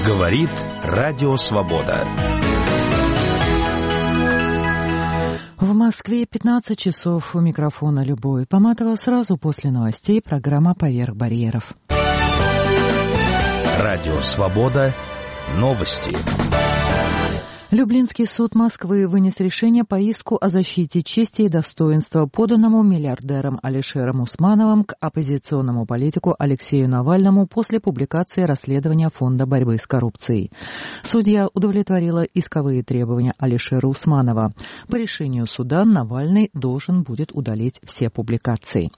Говорит Радио Свобода. В Москве 15 часов. У микрофона Любовь Поматова. Сразу после новостей программа «Поверх барьеров». Радио Свобода. Новости. Люблинский суд Москвы вынес решение по иску о защите чести и достоинства, поданному миллиардером Алишером Усмановым к оппозиционному политику Алексею Навальному после публикации расследования Фонда борьбы с коррупцией. Судья удовлетворила исковые требования Алишера Усманова. По решению суда Навальный должен будет удалить все публикации.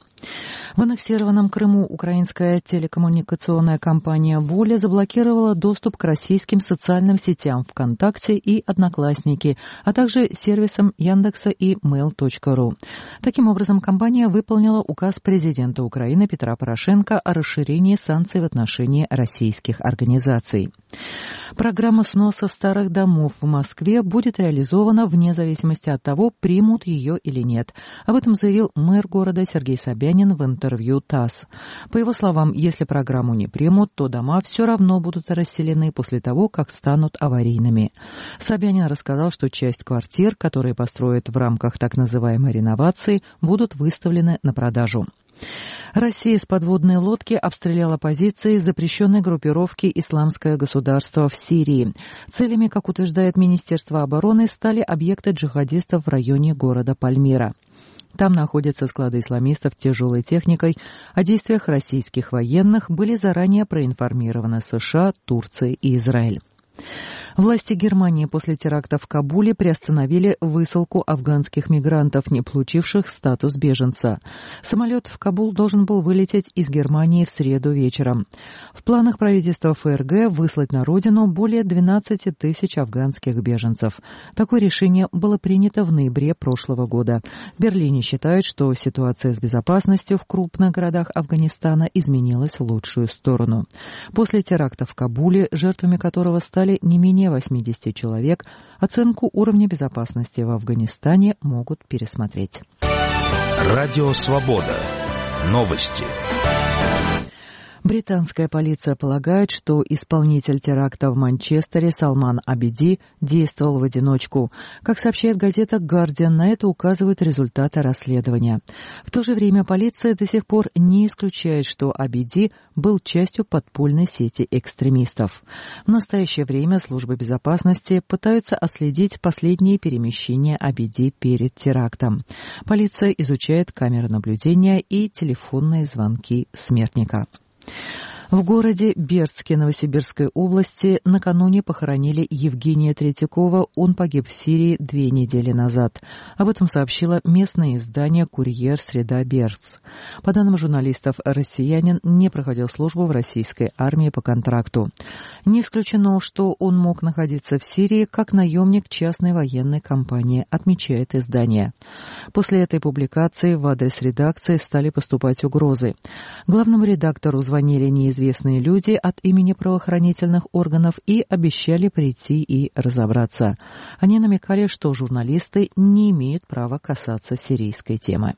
В аннексированном Крыму украинская телекоммуникационная компания «Воля» заблокировала доступ к российским социальным сетям ВКонтакте и Одноклассники, а также сервисам Яндекса и Mail.ru. Таким образом, компания выполнила указ президента Украины Петра Порошенко о расширении санкций в отношении российских организаций. Программа сноса старых домов в Москве будет реализована вне зависимости от того, примут ее или нет. Об этом заявил мэр города Сергей Собянин в интервью ТАСС. По его словам, если программу не примут, то дома все равно будут расселены после того, как станут аварийными. Собянин рассказал, что часть квартир, которые построят в рамках так называемой реновации, будут выставлены на продажу. Россия с подводной лодки обстреляла позиции запрещенной группировки «Исламское государство» в Сирии. Целями, как утверждает Министерство обороны, стали объекты джихадистов в районе города Пальмира. Там находятся склады исламистов с тяжелой техникой. О действиях российских военных были заранее проинформированы США, Турция и Израиль. Власти Германии после теракта в Кабуле приостановили высылку афганских мигрантов, не получивших статус беженца. Самолет в Кабул должен был вылететь из Германии в среду вечером. В планах правительства ФРГ выслать на родину более 12 тысяч афганских беженцев. Такое решение было принято в ноябре прошлого года. В Берлине считают, что ситуация с безопасностью в крупных городах Афганистана изменилась в лучшую сторону. После теракта в Кабуле, жертвами которого стали не менее 80 человек, оценку уровня безопасности в Афганистане могут пересмотреть. Радио Свобода. Новости. Британская полиция полагает, что исполнитель теракта в Манчестере Салман Абиди действовал в одиночку. Как сообщает газета «Гардиан», на это указывают результаты расследования. В то же время полиция до сих пор не исключает, что Абиди был частью подпольной сети экстремистов. В настоящее время службы безопасности пытаются отследить последние перемещения Абиди перед терактом. Полиция изучает камеры наблюдения и телефонные звонки смертника. В городе Бердске Новосибирской области накануне похоронили Евгения Третьякова. Он погиб в Сирии 2 недели назад. Об этом сообщило местное издание «Курьер. Среда. Бердск». По данным журналистов, россиянин не проходил службу в российской армии по контракту. Не исключено, что он мог находиться в Сирии как наемник частной военной компании, отмечает издание. После этой публикации в адрес редакции стали поступать угрозы. Главному редактору звонили неизвестные люди от имени правоохранительных органов и обещали прийти и разобраться. Они намекали, что журналисты не имеют права касаться сирийской темы.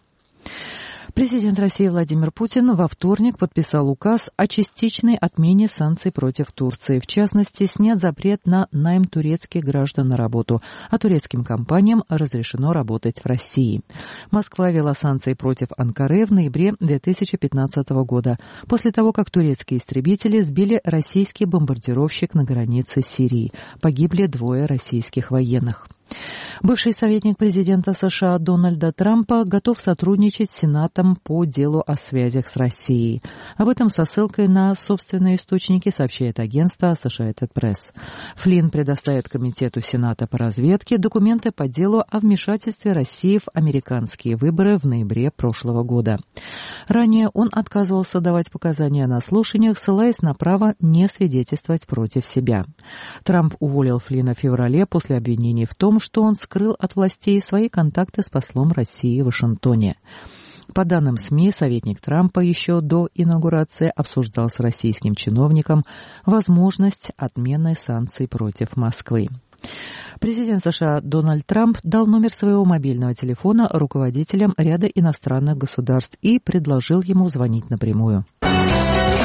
Президент России Владимир Путин во вторник подписал указ о частичной отмене санкций против Турции. В частности, снят запрет на найм турецких граждан на работу, а турецким компаниям разрешено работать в России. Москва ввела санкции против Анкары в ноябре 2015 года, после того, как турецкие истребители сбили российский бомбардировщик на границе Сирии. Погибли 2 российских военных. Бывший советник президента США Дональда Трампа готов сотрудничать с Сенатом по делу о связях с Россией. Об этом со ссылкой на собственные источники сообщает агентство Associated Press. Флинн предоставит Комитету Сената по разведке документы по делу о вмешательстве России в американские выборы в ноябре прошлого года. Ранее он отказывался давать показания на слушаниях, ссылаясь на право не свидетельствовать против себя. Трамп уволил Флинна в феврале после обвинений в том, что он скрыл от властей свои контакты с послом России в Вашингтоне. По данным СМИ, советник Трампа еще до инаугурации обсуждал с российским чиновником возможность отмены санкций против Москвы. Президент США Дональд Трамп дал номер своего мобильного телефона руководителям ряда иностранных государств и предложил ему звонить напрямую.